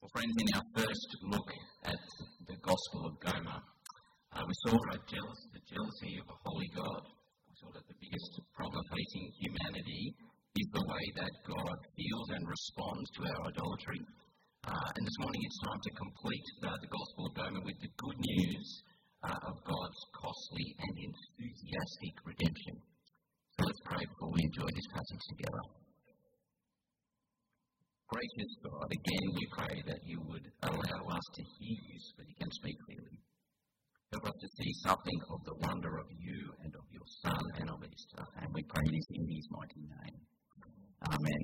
Friends, in our first look at the Gospel of Gomer, we saw the jealousy of a holy God. We saw that the biggest problem facing humanity is the way that God feels and responds to our idolatry. And this morning it's time to complete the Gospel of Gomer with the good news of God's costly and enthusiastic redemption. So let's pray before we enjoy this passage together. Gracious God, again we pray that you would allow us to hear you so that you can speak clearly. Help us to see something of the wonder of you and of your Son and of Easter. And we pray this in his mighty name. Amen.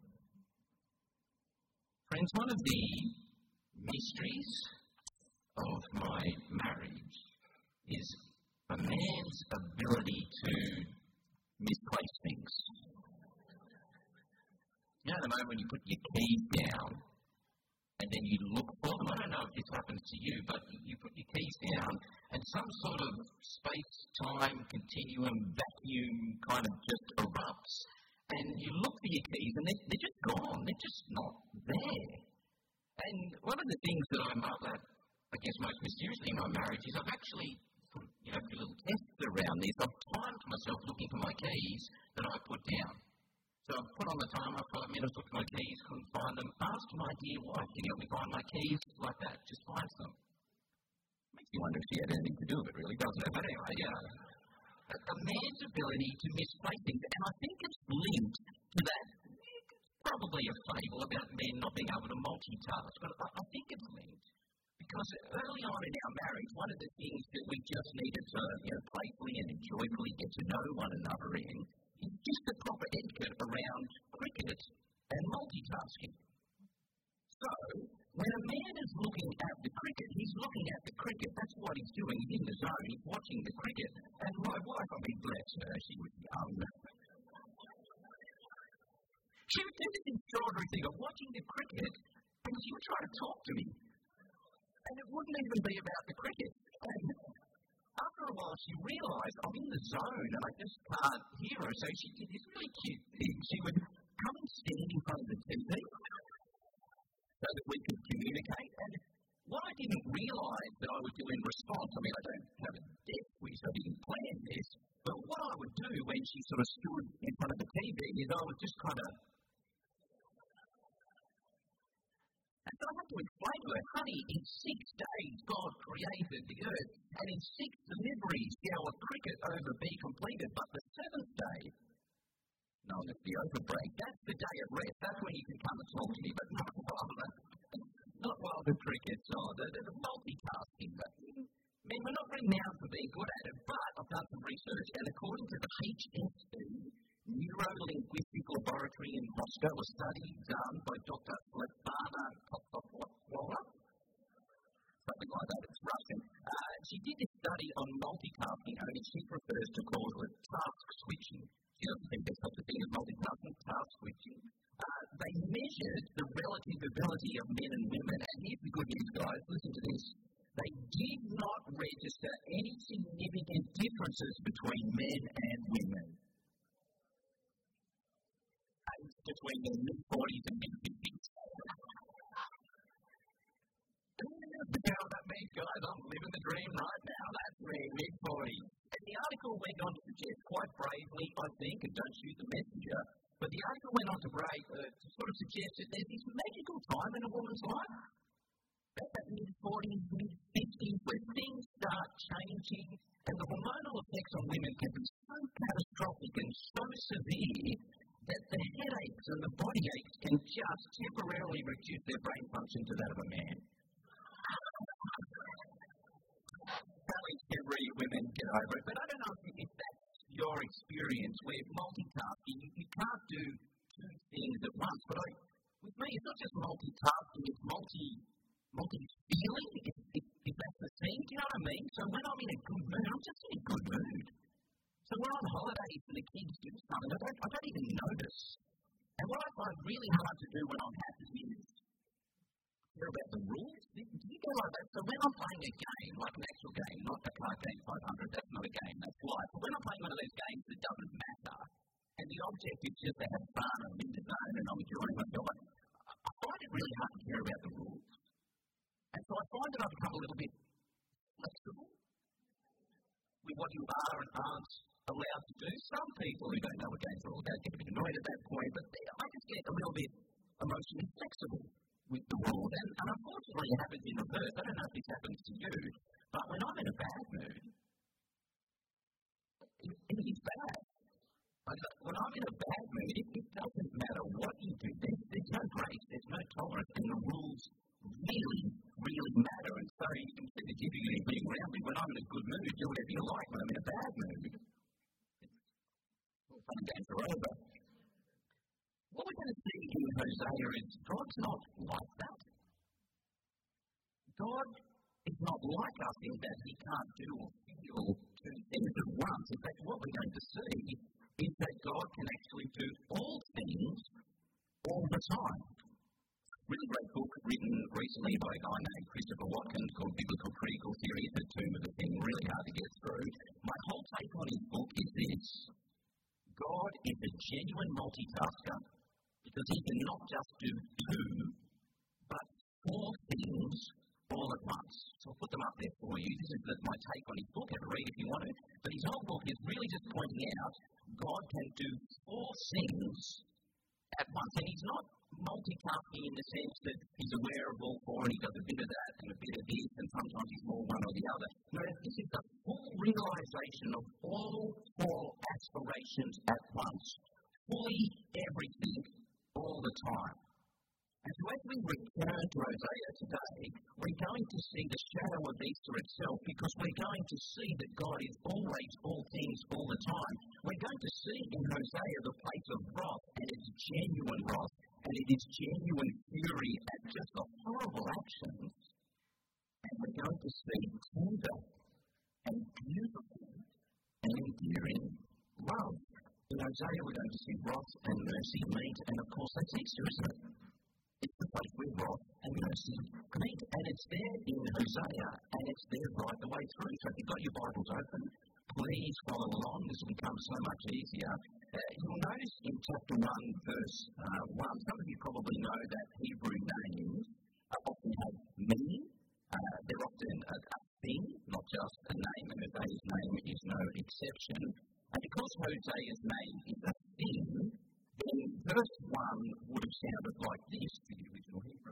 Friends, one of the mysteries of my marriage is a man's ability to misplace things. You know, the moment when you put your keys down and then you look for them, I don't know if this happens to you, but you put your keys down and some sort of space-time continuum vacuum kind of just erupts and you look for your keys and they're just gone. They're just not there. And one of the things that I'm I guess most mysteriously in my marriage is I've actually put a few little tests around this. I've timed myself looking for my keys that I put down. So I put on the timer, 5 minutes, looked for my keys, couldn't find them. Asked my dear wife, can you help me find my keys? Like that, just finds them. Makes you wonder if she had anything to do with it, really, doesn't it? But anyway, a man's ability to misplace things, and I think it's linked to that. It's probably a fable about men not being able to multitask, but I think it's linked. Because early on in our marriage, one of the things that we just needed to playfully and joyfully get to know one another in is just the proper etiquette around cricket and multitasking. So, when a man is looking at the cricket, he's looking at the cricket. That's what he's doing. He's in the zone. He's watching the cricket. And my wife, bless her, she was young. She would do this extraordinary thing of watching the cricket, and she would try to talk to me. And it wouldn't even be about the cricket. And after a while, she realised I'm in the zone and I just can't hear her. So she did this really cute thing. She would come and stand in front of the TV so that we could communicate. And what I didn't realise that I would do in response, I don't have a death wish, I didn't plan this, but what I would do when she sort of stood in front of the TV is I would just kind of. And so I had to explain to her, honey, in 6 days God created the earth, and in 6 deliveries shall a cricket over be completed, but the 7th day, known as the over break, that's the day of rest. That's when you can come and talk to me, but not while the cricket's on. The multitasking. Men, we're not really known for being good at it, but I've done some research, and according to the HSE, Neuro-Linguistic Laboratory in Moscow, a study done by Dr. Svetlana Koptopova, something like that, it's Russian. She did this study on multitasking, and she prefers to call it task switching. She doesn't think there's such a thing as multitasking, task switching. They measured the relative ability of men and women, and here's the good news, guys, listen to this. They did not register any significant differences between men and women. Between the mid-40s and mid-50s. You know what that means, guys? I'm living the dream right now. That's me, mid-40s. And the article went on to suggest, quite bravely, I think, and don't shoot the messenger, but the article went on to sort of suggest that there's this magical time in a woman's life, that mid-40s, mid-50s, where things start changing, and the hormonal effects on women can be so catastrophic and so severe that the headaches and the body aches can just temporarily reduce their brain function to that of a man. Every women get over it, but I don't know if that's your experience where multitasking, you can't do 2 things at once, but with me it's not just multitasking, it's multi-feeling, if that's the thing, do you know what I mean? So when I'm in a good mood, I'm just in a good mood. So we're on holidays and the kids do something, I don't even notice. And what I find really hard to do when I'm happy is care about the rules. Do you go like that? So when I'm playing a game, like an actual game, not a card game 500, that's not a game, that's life. But when I'm playing one of those games that doesn't matter, and the object is just to have fun and I'm in the zone and I'm enjoying myself, I find it really hard to care about the rules. can I become a little bit flexible with what you are and aren't allowed to do? Some people who don't know what games are all about get a bit annoyed at that point, but I just get a little bit emotionally flexible with the world. And unfortunately, it happens in reverse. I don't know if this happens to you, but when I'm in a bad mood, it is bad. When I'm in a bad mood, it doesn't matter what you do. There's no grace, there's no tolerance, and the rules really, really matter. And so you can see the difficulty being around me. When I'm in a good mood, do whatever you like. When I'm in a bad mood, all fun and games are over. What we're going to see in Hosea is God's not like that. God is not like us in that he can't do or feel two things at once. In fact, what we're going to see is that God can actually do all things all the time. Really great book written recently by a guy named Christopher Watkins called Biblical Critical Theory. It's a tomb of the thing, really hard to get through. My whole take on his book is this: God is a genuine multitasker because he can not just do two, but four things all at once. So I'll put them up there for you. This is my take on his book. Have a read if you want to. But his whole book is really just pointing out God can do four things at once. And he's not multitasking in the sense that he's aware of all four and he does a bit of that and a bit of this and sometimes he's more one or the other. No, this is the full realization of all four aspirations at once. Fully everything all the time. And so as we return to Hosea today, we're going to see the shadow of Easter itself because we're going to see that God is always all things all the time. We're going to see in Hosea the place of wrath, and it's genuine wrath, and it is genuine fury at just the horrible actions. And we're going to see tender and beautiful and endearing love. In Hosea we're going to see wrath and mercy meet, and of course that's Easter, isn't it? It's the place where wrath and mercy meet, and it's there in Hosea, and it's there right the way through. So if you've got your Bibles open, please follow along. This will become so much easier. You'll notice in chapter 1, verse 1, some of you probably know that Hebrew names often have meaning. They're often a thing, not just a name, and Hosea's name is no exception. And because Hosea's name is a thing, then verse 1 would have sounded like this to the original Hebrew.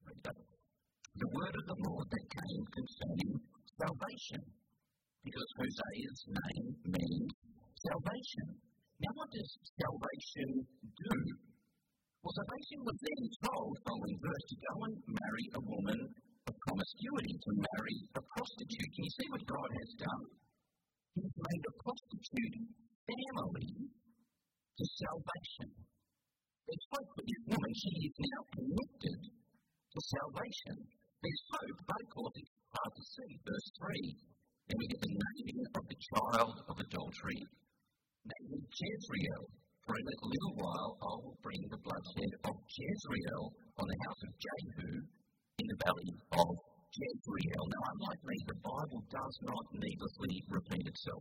The word of the Lord that came concerning salvation. Because Hosea's name means salvation. Now what does salvation do? Well, salvation was then told, following verse, to go and marry a woman of promiscuity, to marry a prostitute. Can you see what God has done? He's made a prostitute family to salvation. There's hope for this woman. She is now connected to salvation. There's hope, but of course it's hard to see. Verse 3, then we get the naming of the child of adultery, named Jezreel. For in a little while I will bring the bloodshed of Jezreel on the house of Jehu in the valley of Jezreel. Now, unlike me, the Bible does not needlessly repeat itself.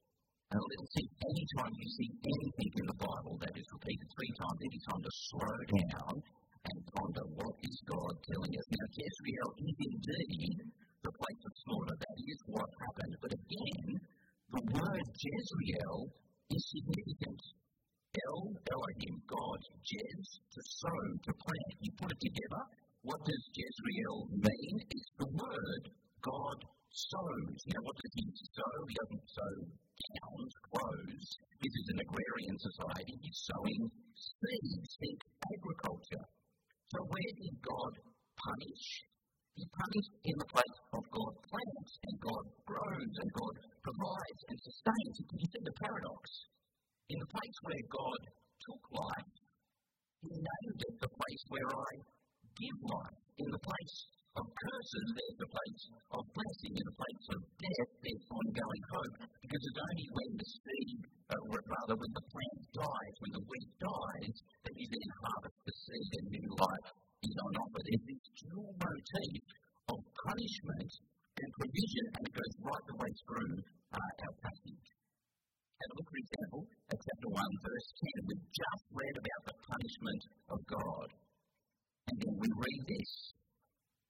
Anytime you see anything in the Bible that is repeated 3 times, it is time to slow down and ponder what is God telling us. Now, Jezreel is indeed the place of slaughter. That is what happened. But again, the word Jezreel is significant. Elohim, God, Jez, to sow, to plant. You put it together. What does Jezreel mean? It's the word God sows. You know, what does he sow? He doesn't sow gowns, clothes. This is an agrarian society. He's sowing seeds. Think agriculture. So where did God punish? He punished in the place of God plants, and God grows, and God provides and sustains. Can you see the paradox? In the place where God took life, he named it the place where I give life. In the place of curses, there's the place of blessing. In the place of death, there's ongoing hope. Because it's only when the seed, or rather when the plant dies, when the wheat dies, that you then harvest the seed and new life is on offer. There's this dual motif of punishment and provision, and it goes right the way through our passage. And look, for example, at chapter 1, verse 10, we've just read about the punishment of God. And then we read this.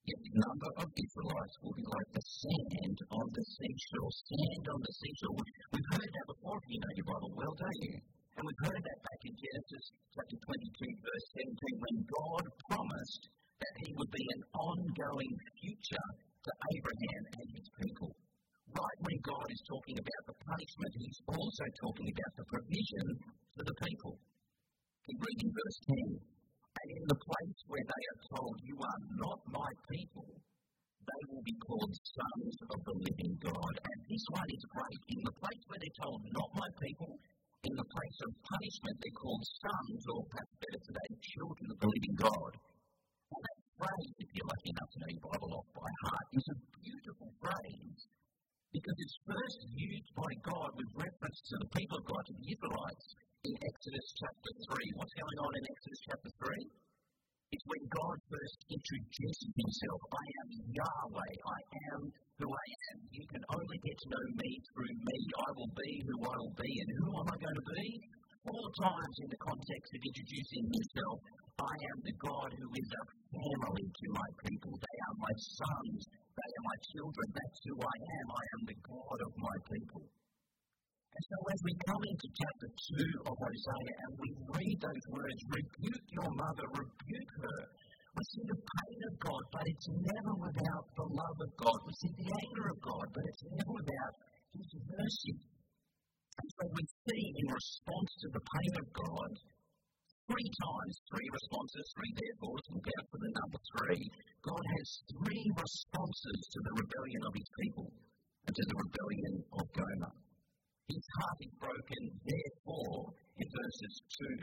The number of Israelites will be like the sand on the seashore. Sand on the seashore. We've heard that before if you know your Bible well, don't you? And we've heard that back in Genesis chapter 22, verse 17, when God promised that he would be an ongoing future to Abraham and his people. Right when God is talking about the punishment, he's also talking about the provision for the people. Keep reading verse 10. And in the place where they are told, you are not my people, they will be called sons of the living God. And this one is great. In the place where they're told, not my people, in the place of punishment, they're called sons, or perhaps better today, children of the living God. And that phrase, if you're lucky enough to know your Bible off by heart, is a beautiful phrase because it's first used by God with reference to the people of God, to the Israelites, in Exodus chapter 3. What's going on in Exodus chapter 3? It's when God first introduces himself. I am Yahweh. I am who I am. You can only get to know me through me. I will be who I will be. And who am I going to be? All times in the context of introducing himself, I am the God who is a family to my people. They are my sons. They are my children. That's who I am. I am the God of my people. And so as we come into chapter 2 of Hosea and we read those words, rebuke your mother, rebuke her, we see the pain of God, but it's never without the love of God. We see the anger of God, but it's never without his mercy. And so we see in response to the pain of God, 3 times, 3 responses, 3 therefores, look out for the number 3. God has 3 responses to the rebellion of his people and to the rebellion of Gomer. His heart is broken, therefore, in verses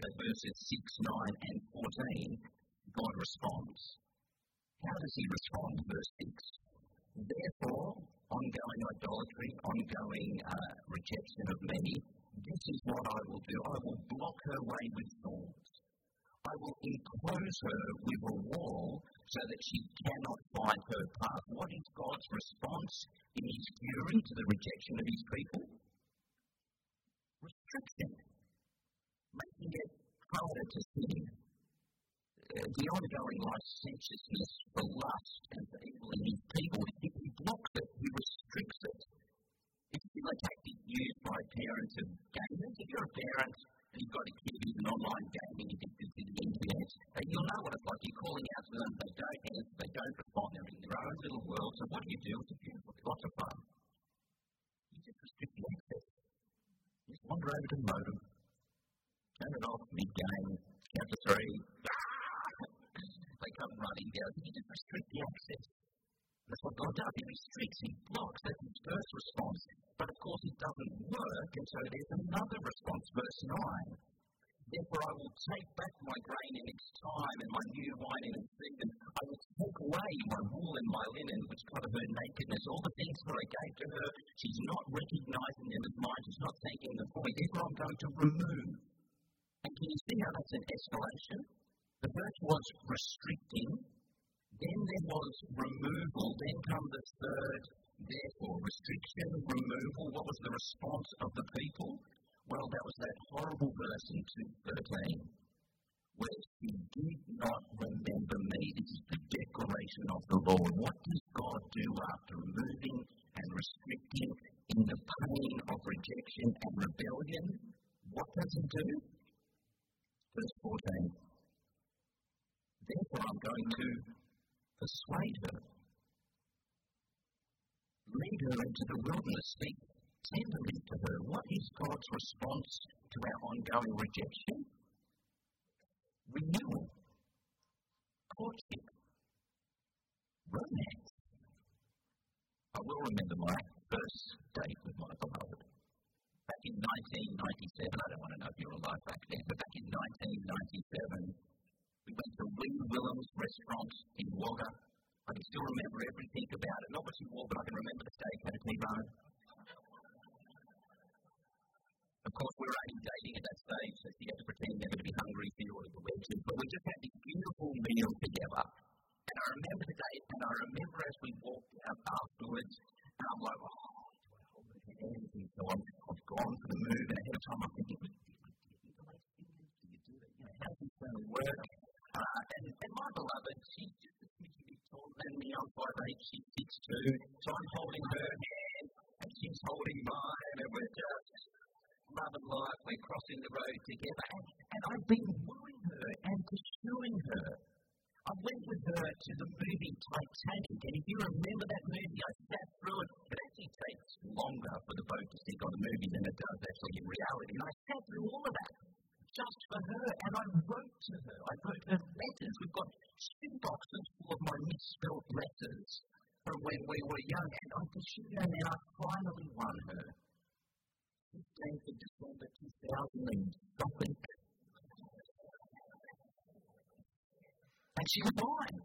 6, 9, and 14, God responds. How does he respond? Verse 6. Therefore, ongoing idolatry, ongoing rejection of many, this is what I will do. I will block her way with thorns. I will enclose her with a wall so that she cannot find her path. What is God's response in his fury to the rejection of his people? Restriction, making it harder to sin. The ongoing licentiousness for lust and for evil in his people, he blocks it, he restricts it. It's a similar tactic used by parents of gamers. If you're a parent and you've got a kid who's an online gaming addicted to the internet, you'll know what it's like. You're calling out to them, they don't answer, they don't respond, they're in their own little world. So what do? It's a beautiful, lots of fun. You just restrict the access. Just wander over to the modem, turn it off mid-game, count to 3, they come running down. You just restrict the access. That's what God does. He restricts, he blocks. That's his first response. But of course it doesn't work, and so there's another response, verse 9. Therefore I will take back my grain in its time and my new wine in its season. I will take away my wool and my linen, which cover her nakedness. All the things that I gave to her, she's not recognizing them as mine. She's not thanking them for me. Therefore I'm going to remove. And can you see how that's an escalation? The first was restricting. Then there was removal. Then come the third, therefore, restriction, removal. What was the response of the people? Well, that was that horrible verse in 2:13, where she did not remember me. This is the declaration of the Lord. What does God do after removing and restricting in the pain of rejection and rebellion? What does he do? Verse 14. Therefore, I'm going to persuade her. Lead her into the wilderness. Speak tenderly to her. What is God's response to our ongoing rejection? Renewal. Courtship. Romance. I will remember my first date with my beloved. Back in 1997, I don't want to know if you were alive back then, but back in 1997, we went to Wee Willem's restaurant in Wagga. I can still remember everything about it. Not what she wore, but I can remember the steak had a T-bone. Of course, we were only dating at that stage, so she had to pretend never to be hungry for you or to wear too. But we just had this beautiful meal together. And I remember the day, and I remember as we walked out afterwards, and I'm like, oh, so I've gone for the move, and ahead of time I'm thinking, how's this going to work? And my beloved, she's just a smidgy bit taller than me. I'm 5'8", she's 6'2", so I'm holding her hand and she's holding mine, and we're just love and life. We're crossing the road together, and I've been wooing her and pursuing her. I went with her to the movie Titanic, and if you remember that movie, I sat through it. It actually takes longer for the boat to sink on a movie than it does actually in reality. And I sat through all of that just for her, and I wrote to her. I wrote her letters. We've got shoe boxes full of my misspelled letters from when we were young, and I pursued her, and I finally won her. 15th of December 2000 and something. And she was mine.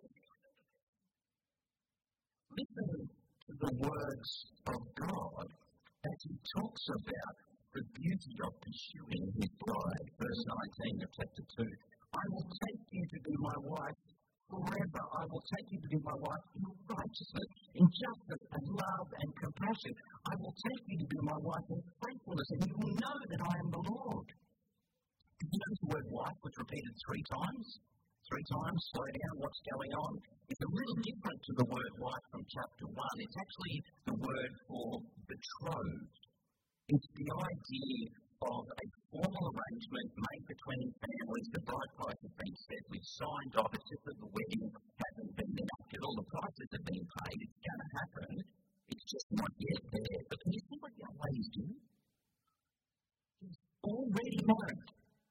Listen to the words of God as he talks about the beauty of pursuing his bride. Verse 19 of chapter 2. I will take you to be my wife forever. I will take you to be my wife in righteousness, in justice and love and compassion. I will take you to be my wife in faithfulness, and you will know that I am the Lord. Did you notice the word wife was repeated 3 times? 3 times, slow down, what's going on? It's a little different to the word wife from chapter 1. It's actually the word for betrothed. It's the idea of a formal arrangement made between families. The bride price has been set, we've signed off, it's just that the wedding hasn't been enacted. All the prices have been paid, it's going to happen. It's just not yet there. But can you see what young ladies do? He's already married.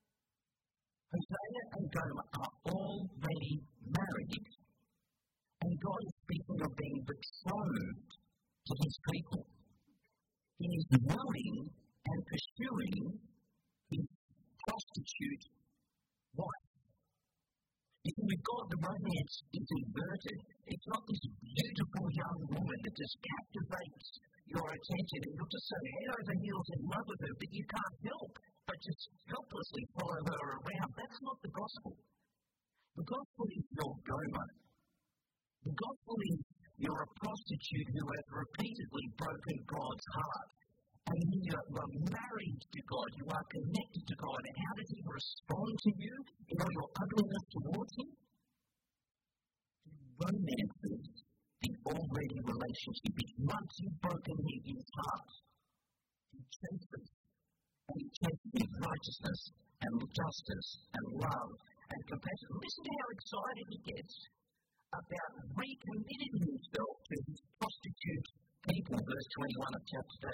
Hosea and Gomer are already married, and God is speaking of being betrothed to his people. He is wooing and pursuing his prostitute wife. You see, with God, the romance is inverted. It's not this beautiful young woman that just captivates your attention and you're just so head over heels in love with her that you can't help but just helplessly follow her around. That's not the gospel. The gospel is your Gomer. The gospel is you're a prostitute who has repeatedly broken God's heart. And you are married to God. You are connected to God. And how does he respond to you in all your ugliness towards him? He romances the already relationship. Once you've broken his heart, he chases. And he chases with righteousness and justice and love and compassion. Listen to how excited he gets about recommitting himself to his prostitute people. Verse 21 of chapter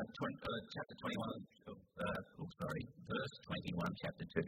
21 of, verse 21, chapter 2.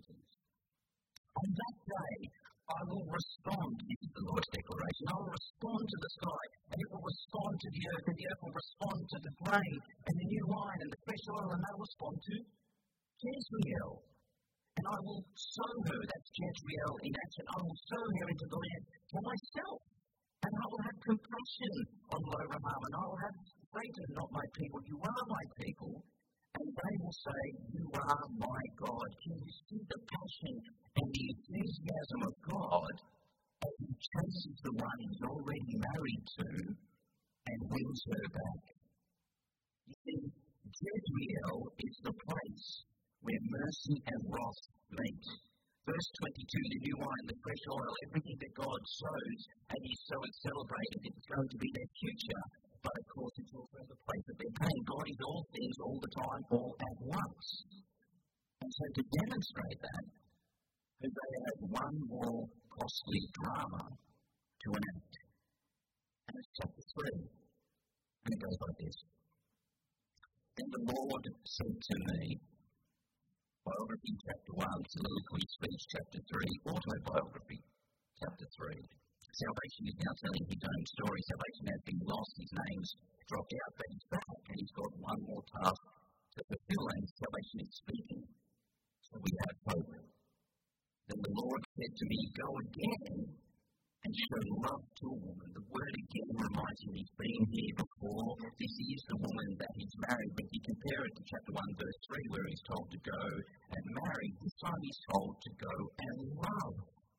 On that day, I will respond, this is the Lord's declaration, I will respond to the sky, and it will respond to the earth, and the earth will respond to the grain, and the new wine, and the fresh oil, and they will respond to Jezreel. And I will sow her, that's Jezreel in action, I will sow her into the land for myself. And I will have compassion on Lo-Ruhamah, and I will have Satan, not my people. You are my people. And they will say, you are my God. Can you see the passion and the enthusiasm of God as he chases the one he's already married to and wins her back? You see, Jezreel is the place where mercy and wrath meet. Verse 22, the new wine, the fresh oil, everything that God sows, and you sow and celebrate, it's going to be their future. But of course, it's also the place of their pain. God is all things, all the time, all at once. And so to demonstrate that, Hosea has one more costly drama to enact. And it's chapter 3. And it goes like this. Then the Lord said to me, biography, chapter 1, soliloquy, speech, chapter 3, autobiography, chapter 3. Salvation is now telling his own story. Salvation has been lost, his name's dropped out, but he's back, and he's got one more task to fulfill, and salvation is speaking. So we have hope. Then the Lord said to me, go again and show love to a woman. The word again reminds him he's been here before. This is the woman that he's married. But you compare it to chapter 1, verse 3, where he's told to go and marry. This time he's told to go and love.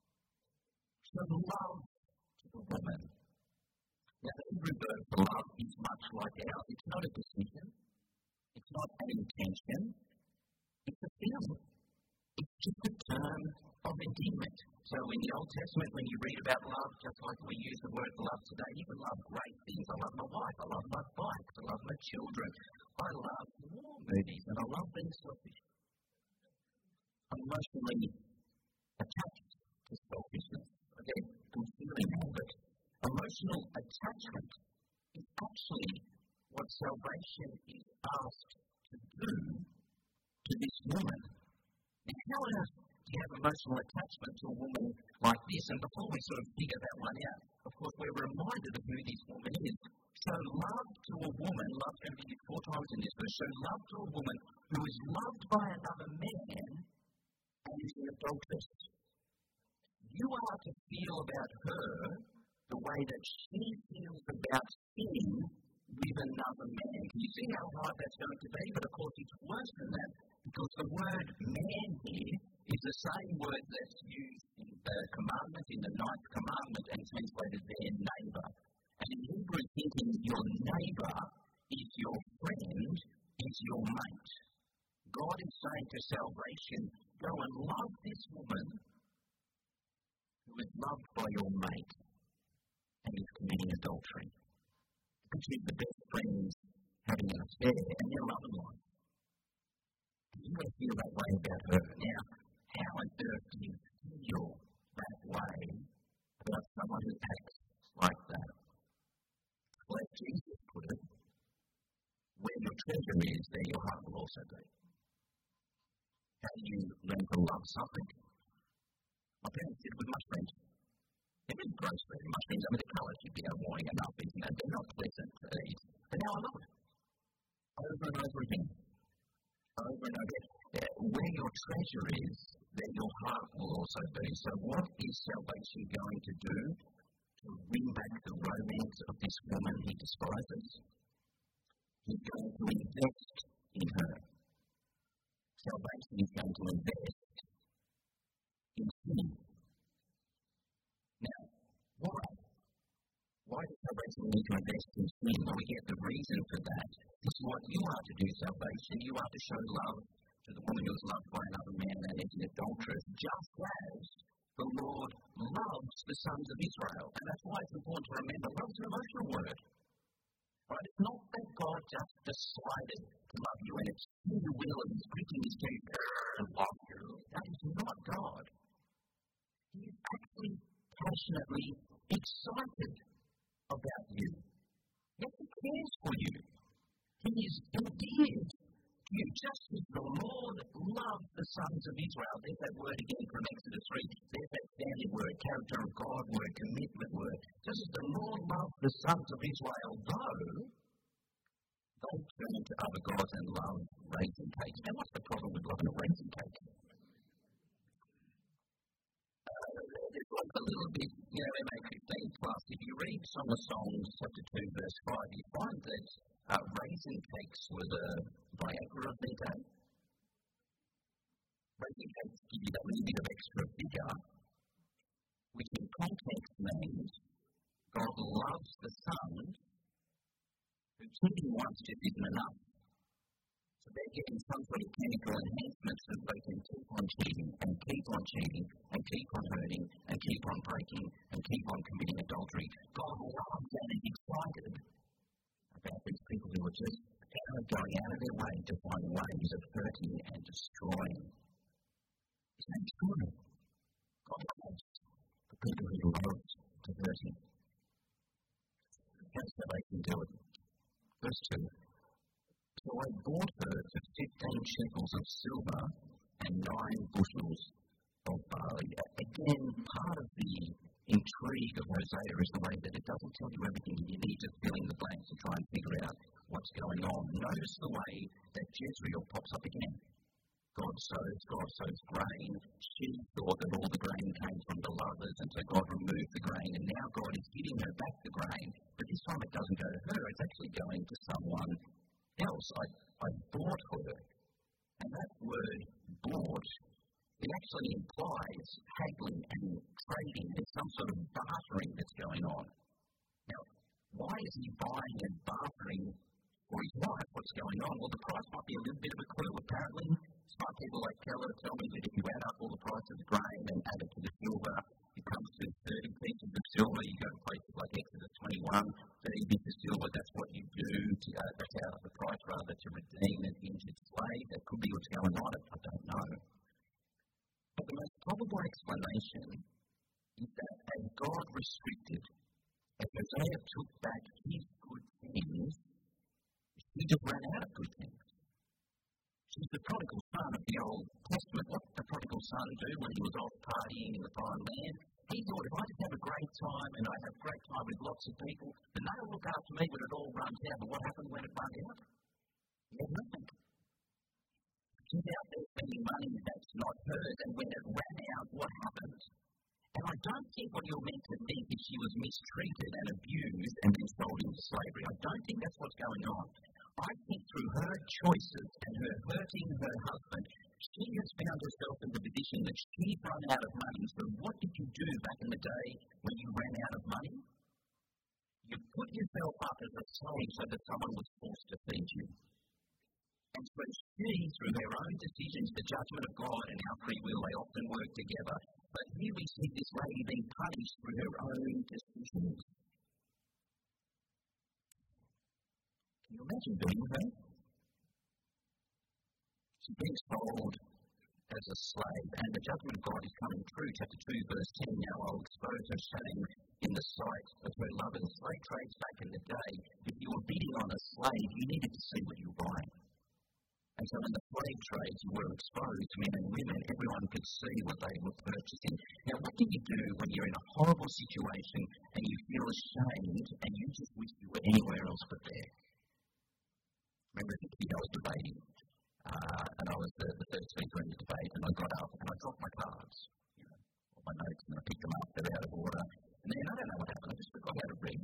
Show love to the woman. Now, the Hebrew word for love is much like ours. It's not a decision. It's not an intention. It's a feeling. It's just a term of of endearment. So in the Old Testament, when you read about love, just like we use the word love today, you can love great things. I love my wife, I love my bike, I love my children, I love war movies, and I love being selfish. I'm emotionally attached to selfishness. Okay, I'm feeling all of it. Emotional attachment is actually what salvation is asked to do to this woman. Now, how on earth do you have emotional attachment to a woman like this? And before we sort of figure that one out, of course, we're reminded of who this woman is. Show love to a woman, love is going to be used 4 times in this verse, show love to a woman who is loved by another man and is an adulteress. You are to feel about her the way that she feels about sinning with another man. Can you see how hard that's going to be? But of course, it's worse than that, because the word man here is the same word that's used in the commandment, in the 9th commandment, and translated there, neighbour. And in Hebrew thinking, your neighbour is your friend, is your mate. God is saying to salvation, go and love this woman who is loved by your mate and is committing adultery. Picture the best friends having an affair and their loving life. You may feel that way about her. Now, how on earth do you feel that way about someone who acts like that? Well, as Jesus put it, where your treasure is, there your heart will also be. How do you learn to love something? My parents did with mushrooms. They're really gross food, mushrooms. I mean, the colours you'd be warning enough, isn't it? They're not pleasant to eat. But now I love it. Over and over again. Over and over again. Where your treasure is, there your heart will also be. So what is salvation going to do to win back the romance of this woman he despises? He's going to invest in her. Salvation is going to invest in sin. Now, why? Why does salvation need to invest in sin? Well, we get the reason for that. This is what you are to do, salvation. You are to show love to the woman who is loved by another man and is an adulteress, just as the Lord loves the sons of Israel. And that's why it's important to remember, love is an emotional word. Right? It's not that God just decided to love you and it's his will and he's preaching his teeth and love you. That is not God. He is actually passionately excited about you. Yes, he cares for you. He is endeared to you, just as the Lord loved the sons of Israel. There's that word again from Exodus 3. There's that family word, character of God word, commitment word. Just as the Lord loved the sons of Israel, though they turned to other gods and loved raisin cakes. Now, what's the problem with loving a raisin cake? It's like a little bit, MA 15 plus. If you read Song of Songs, chapter 2, verse 5, you find that raisin cakes were the Viagra of their day. Raisin cakes give you that little bit of extra vigour, which in context means God loves the Son, who cheating once just isn't enough. So they're getting some sort of chemical enhancements that they can keep on cheating and keep on cheating and keep on hurting and keep on breaking and keep on committing adultery. God loves and is excited about these people who are just going out of their way to find ways of hurting and destroying. Isn't that extraordinary? God loves the people who love to hurt him. How does salvation do it? Verse 2. So I bought her for 15 shekels of silver and 9 bushels of barley. Again, part of the intrigue of Hosea is the way that it doesn't tell you everything. You need to fill in the blanks and try and figure out what's going on. Notice the way that Jezreel pops up again. God sows grain. She thought that all the grain came from the lovers, and so God removed the grain, and now God is giving her back the grain, but this time it doesn't go to her, it's actually going to someone else. I bought her, and that word bought, it actually implies haggling and trading. There's some sort of bartering that's going on. Now, why is he buying and bartering for his wife? What's going on? Well, the price might be a little bit of a clue. Apparently, Smart people like Keller tell me that if you add up all the price of the grain and add it to the silver, it comes to 30 pieces of silver. You go to places like Exodus 21, 30 bits of silver, that's what you do. That's out of the price rather to redeem an injured slave. That could be what's going on. I don't know. But the most probable explanation is that as God restricted, as Hosea took back his good things, he just ran out of good things. He's the prodigal son of the Old Testament. What did the prodigal son do when he was off partying in the foreign land? He thought, if I just have a great time and I have a great time with lots of people, then they'll look after me when it all runs out. But what happened when it runs out? He had nothing. He's out there spending money that's not hers, and when it ran out, what happened? And I don't think what you're meant to think is she was mistreated and abused and then sold into slavery. I don't think that's what's going on. I think through her choices and her hurting her husband, she has found herself in the position that she's run out of money. So what did you do back in the day when you ran out of money? You put yourself up as a slave so that someone was forced to feed you. And so she, through her own decisions, the judgment of God and our free will, they often work together. But here we see this lady being punished through her own decisions. Can you imagine being her? She's being sold as a slave, and the judgment of God is coming true. Chapter 2, verse 10, now I'll expose her shame in the sight of her lovers. Slave trades back in the day, if you were bidding on a slave, you needed to see what you were buying. And so in the slave trades, you were exposed, men and women, everyone could see what they were purchasing. Now, what do you do when you're in a horrible situation and you feel ashamed and you just wish you were anywhere else but there? Remember, I was debating, and I was the third speaker in the debate, and I got up and I dropped my cards, all my notes, and I picked them up, they're out of order. And then I don't know what happened, I just forgot how to read.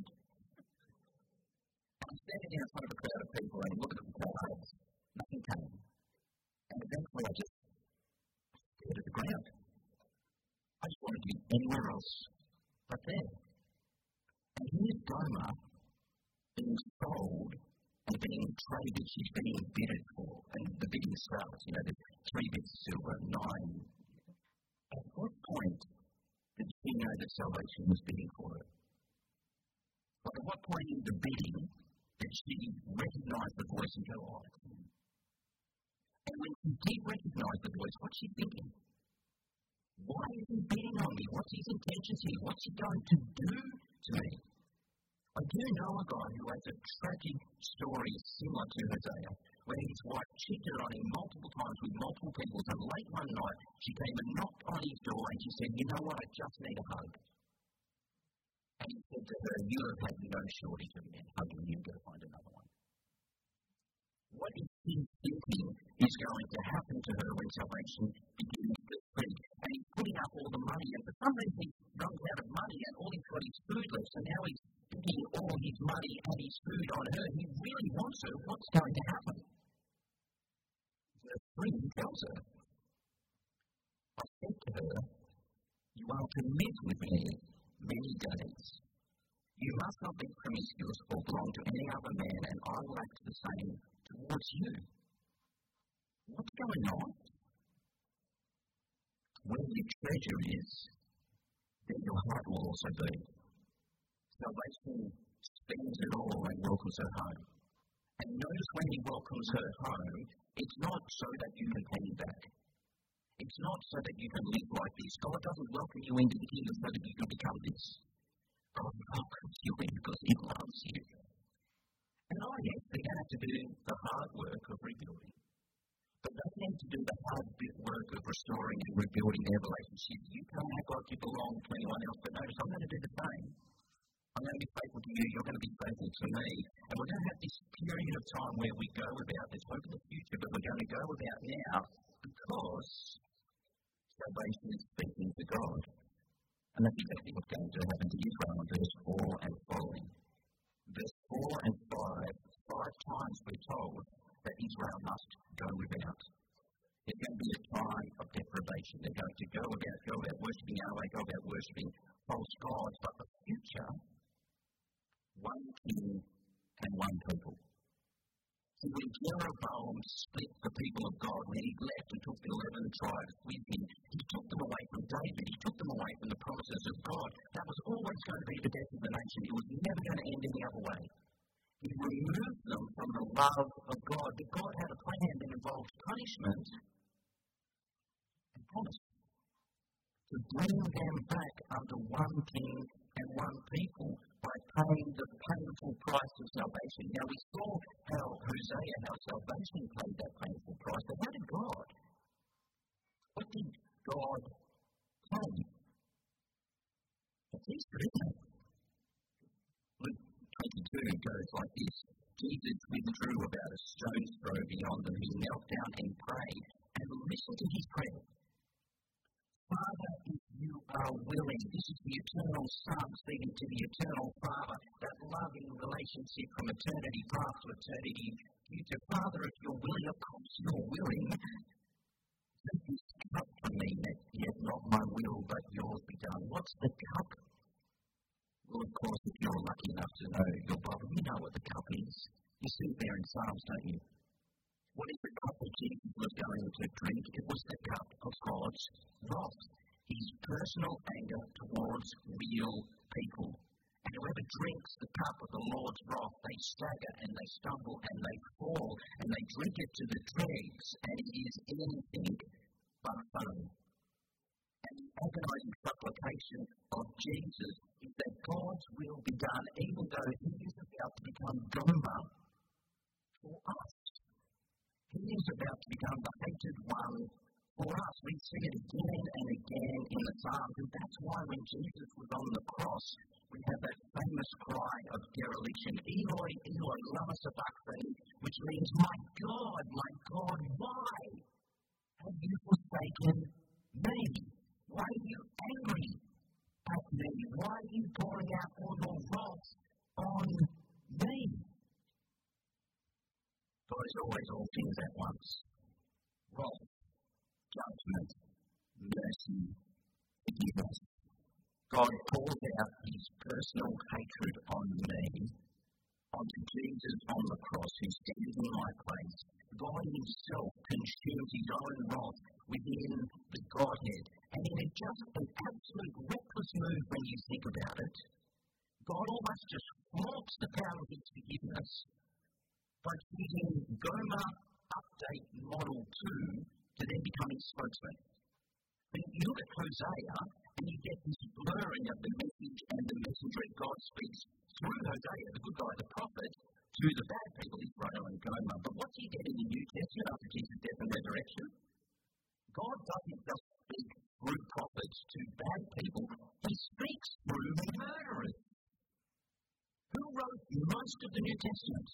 I'm standing in front of a crowd of people and looking at the cards. Nothing came. And eventually I just stared at the ground. I just wanted to be anywhere else but there. And here's Gomer being sold and being traded. She's being bidded for. And the bidding starts, there's 3 bits of silver, 9. At what point did she know that salvation was bidding for her? At what point in the bidding did she recognize the voice and go, oh, it's him? And when she did recognize the voice, what's she thinking? Why is he bidding on me? What's his intentions here? What's he going to do to me? I do know a guy who has a tragic story similar to Hosea, where his wife cheated on him multiple times with multiple people. And late one night, she came and knocked on his door and she said, you know what, I just need a hug. And he said to her, you have had no shortage of men hugging you, go find another one. What is he thinking is going to happen to her when salvation begins to speak? And he's putting up all the money, and for some reason he runs out of money, and all he's got is food left, so now he's putting all his money and his food on her. He really wants her. What's going to happen? The friend tells her, I said to her, you are to live with me many days. You must not be promiscuous or belong to any other man, and I will act the same towards you. What's going on? Where your treasure is, then your heart will also be. Salvation spends it all and welcomes her home. And notice when he welcomes her home, it's not so that you can pay back. It's not so that you can live like this. God doesn't welcome you into the kingdom so that you can become this. God welcomes you in because he loves you. And I guess they're going to have to do the hard work of rebuilding. But they need to do the hard work of restoring and rebuilding their relationship. You can't act like you belong to anyone else, but notice I'm going to do the same. I'm going to be faithful to you, you're going to be faithful to me. And we're going to have this period of time where we go about, there's hope in the future, but we're going to go about now because salvation is speaking to God. And that's exactly what's going to happen to Israel in verse 4 and following. Verse 4 and 5 times we're told that Israel must go without. It's going to be a time of deprivation. They're going to go about worshipping Yahweh, go about worshipping false gods, but the future, one king and one people. So when Jeroboam split the people of God, when he left and took the 11 tribes with him, he took them away from David, he took them away from the promises of God. That was always going to be the death of the nation. It was never going to end any other way. He removed them from the love of God. But God had a plan that involved punishment and promise to bring them back under one king and one people by paying the painful price of salvation. Now we saw how salvation paid that painful price. But how did God? What did God pay? It's Easter, isn't it? Luke 22 goes like this. Jesus withdrew about a stone's throw beyond them. He knelt down and prayed, and listened to his prayer. Father, if you are willing, this is the eternal Son speaking to the eternal Father, that loving relationship from eternity past to eternity future. Father, if you're willing, of course you're willing, take this cup from me, that yet not my will, but yours be done. What's the cup? Well, of course, if you're lucky enough to know your Bible, you know what the cup is. You see it there in Psalms, don't you? What is the cup that Jesus was going to drink? It was the cup of God's wrath, his personal anger towards real people. And whoever drinks the cup of the Lord's wrath, they stagger and they stumble and they fall and they drink it to the dregs, and it is anything but fun. And the agonizing supplication of Jesus is that God's will be done, even though he is about to become Gomer for us. He is about to become the hated one for us. We see it again and again in the Psalms, and that's why when Jesus was on the cross, we have that famous cry of dereliction, Eloi, Eloi, lama sabachthani, which means, my God, why have you forsaken me? Why are you angry at me? Why are you pouring out all your wrath on me? God is always all things at once. Wrath, judgment, mercy, forgiveness. God pours out his personal hatred on me, onto Jesus on the cross, who stands in my place. God himself consumes his own wrath within the Godhead. And in just an absolute reckless move when you think about it, God almost just flaunts the power of his forgiveness by choosing Gomer Update Model 2 to then become his spokesman. When you look at Hosea, and you get this blurring of the message and the messenger. God speaks through Hosea, the good guy, the prophet, to the bad people, Israel and Gomer. But what's he get in the New Testament after Jesus' death and resurrection? God doesn't just speak through prophets to bad people. He speaks through murderers. Who wrote most of the New Testament?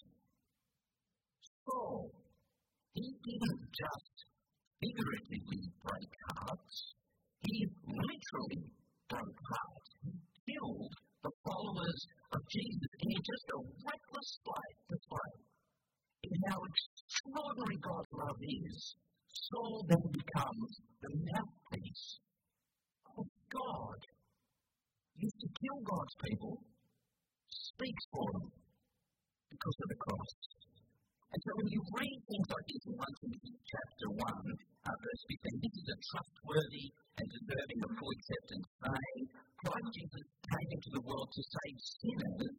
Saul. He didn't just figuratively break hearts. He literally broke hearts. He killed the followers of Jesus in just a reckless display. In how extraordinary God's love is, Saul then becomes the mouthpiece of God. Used to kill God's people, speaks for them because of the cross. And so when you read things like this in 1 Timothy chapter 1, verse 15, this is a trustworthy and deserving of full acceptance, saying, Christ Jesus came into the world to save sinners,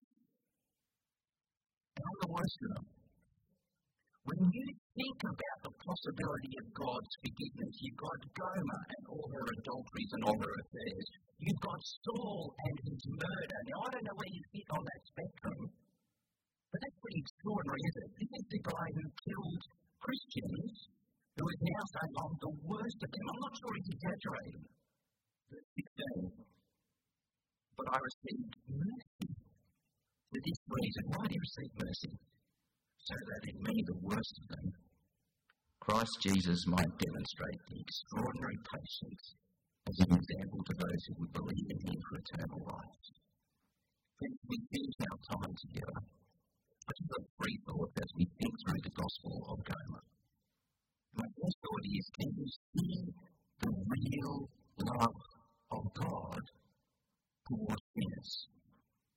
and I'm the worst of them. When you think about the possibility of God's forgiveness, you've got Gomer and all her adulteries and all her affairs. You've got Saul and his murder. Now, I don't know where you fit on that spectrum, but that's pretty extraordinary, isn't it? This is the guy who killed Christians, who is now saying, I'm the worst of them. I'm not sure he's exaggerating. Verse 16. But I received mercy for this reason. Why did he receive mercy? So that in me, the worst of them, Christ Jesus might demonstrate the extraordinary patience as an example to those who would believe in him for eternal life. Friends, we finish our time together. I just got a free thought as we think through the Gospel of Gomer. My first thought is, can you see the real love of God towards sinners?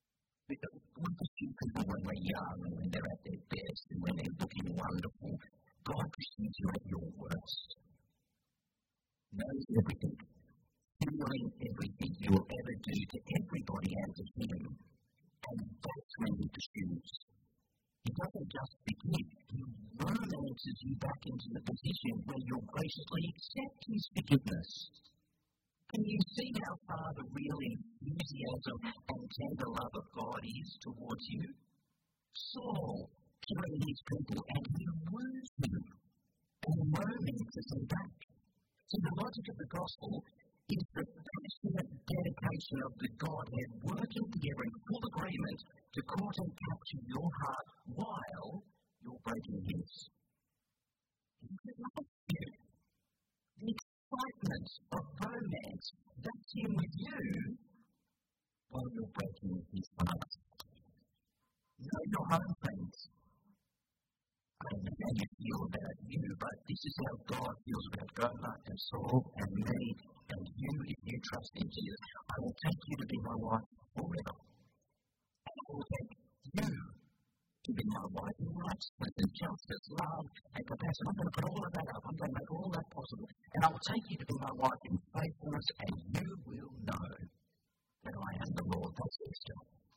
We pursue people when we're young and when they're at their best and when they're looking wonderful. God pursues you at your worst. Knows everything, feeling everything you will ever do to everybody and to Him. And that's when He pursues. He doesn't just forgive, He romances you back into the position where you'll graciously accept His forgiveness. Can you see how far the real enthusiasm and tender love of God is towards you? Saul killing his people, and He wounds him and romances him back. So the logic of the gospel is the passionate dedication of the Godhead working together in full agreement to cause and capture your heart while you're breaking His. He loves you. The excitement of romance, that's Him with you while you're breaking His heart. Know your home, friends. I don't know how you feel about you, but this is how God feels about Gomer and Saul and me and you if you trust in Jesus. I will take you to be my wife forever. And I will take you to be my wife in righteousness and justice, love and compassion. I'm going to put all of that up. I'm going to make all that possible. And I will take you to be my wife in faithfulness, and you will know that I am the Lord. That's Esther.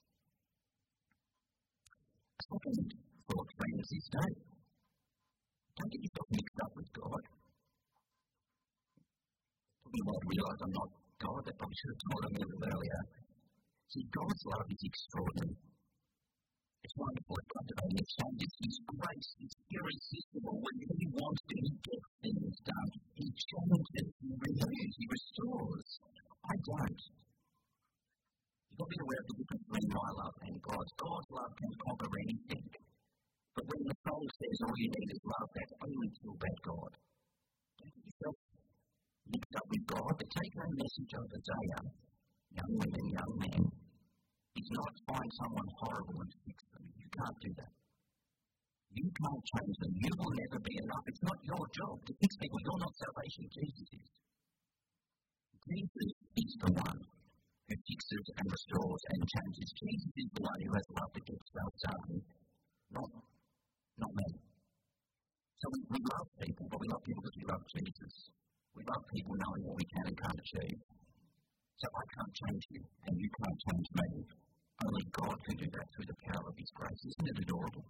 Second thought, friends, is don't get yourself mixed up with God. You might realise I'm not God. That probably should have told him a little earlier. See, God's love is extraordinary. It's wonderful. It cultivating exchanges. His grace is irresistible. When He wants to, He gets things done. He changes, He renews, He restores. I don't. You've got to be aware of the difference between my love and God's. God's love can conquer anything. But when the song says all you need is love, that's only to obey God. Don't get yourself mixed up with God. The take-home message of Isaiah, young women, young men, is not find someone horrible and fix them. You can't do that. You can't change them. You will never be enough. It's not your job to fix people. You're not salvation. Jesus is. Jesus is the one who fixes and restores and changes. Jesus is the one who has love that gets stuff done, not me. So we love people, but we love people because we love Jesus. We love people knowing what we can and can't achieve. So I can't change you, and you can't change me. Only God can do that through the power of His grace. Isn't it adorable?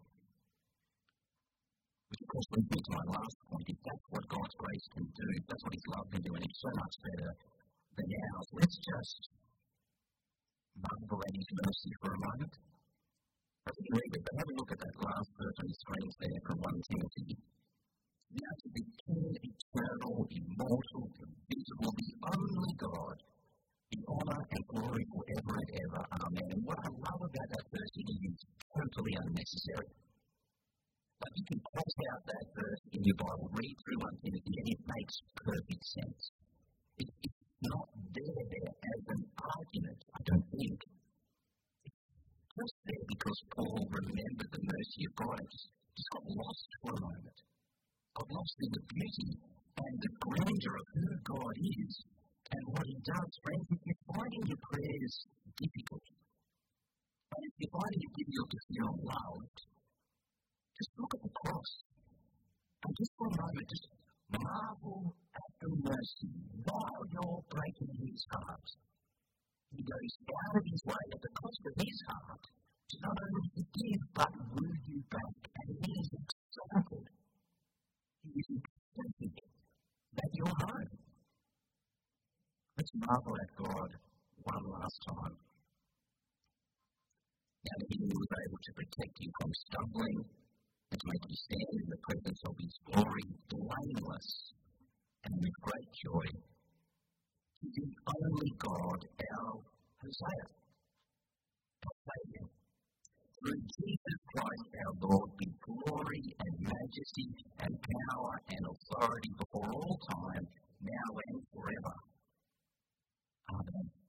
Which of course leads me to my last point. If that's what God's grace can do, if that's what His love can do, and it's so much better than ours, let's just marvel at His mercy for a moment. I didn't read it, but have a look at that last verse on your screens there from 1 Timothy. Now to the King, eternal, immortal, invisible, the only God, the honour and glory forever and ever. Amen. And what I love about that verse is it's totally unnecessary. Like you can cross out that verse in your Bible, read through 1 Timothy, and it makes perfect sense. It's not there as an argument, I don't think. It's just there because Paul remembered the mercy of God and just got lost for a moment. Got lost in the beauty and the grandeur of who God is and what He does. Friends, if you're finding your prayers difficult, and if you're finding it difficult to feel loved, just look at the cross. And just for a moment, just marvel at the mercy while you're breaking His heart. He goes out of His way at the cost of His heart to not only forgive but woo you back. And He is excited. He is ecstatic that you're home. Let's marvel at God one last time. Now that He was able to protect you from stumbling and to make you stand in the presence of His glory, blameless and with great joy. He is the only God, our Hosea, our Saviour. Through Jesus Christ our Lord, be glory and majesty and power and authority before all time, now and forever. Amen.